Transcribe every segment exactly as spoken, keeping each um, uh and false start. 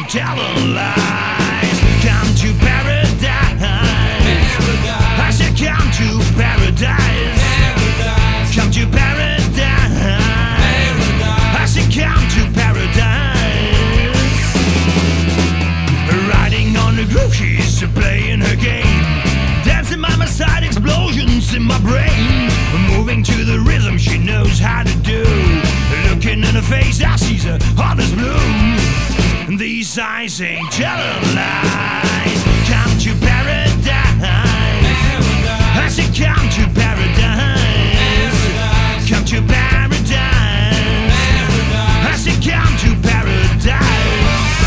telling lies. Come to paradise. I said come to paradise. Come to paradise. I said come to paradise. Riding on the groove, she's playing her game. Dancing by my side, explosions in my brain. Moving to the rhythm she knows how to do. Looking in her face, I see her heart is blue. These eyes ain't telling lies. Come to paradise. I said come to paradise. Come to paradise. I said come to paradise.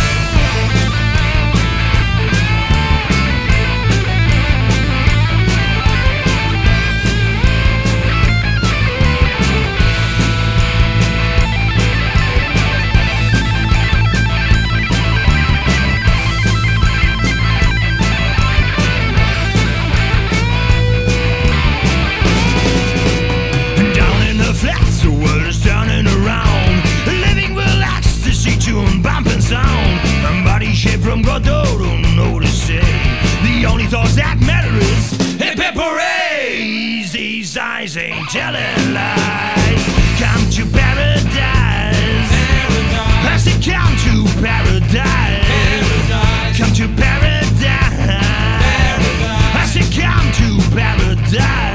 From Godot, don't know to say. The only thoughts that matter is hey, pepperies. These eyes ain't telling lies. Come to paradise. I said come to paradise. Come to paradise. I said come to paradise.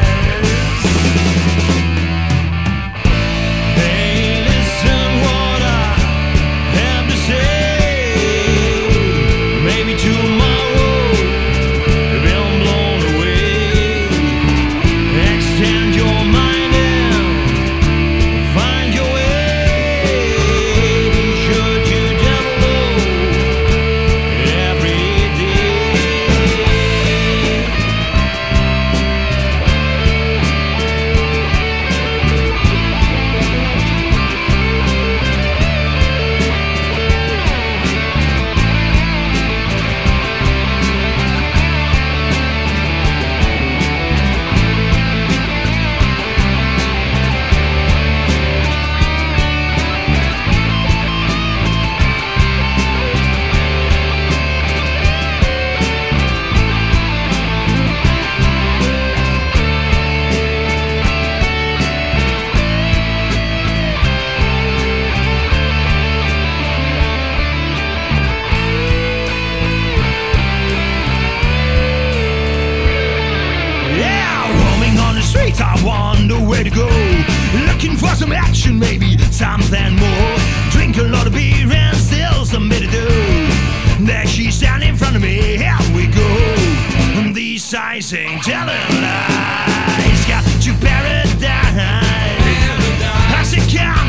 I wonder where to go. Looking for some action, maybe something more. Drink a lot of beer and still something to do. There she's standing in front of me, here we go. And these eyes ain't telling lies. Got to paradise. I said come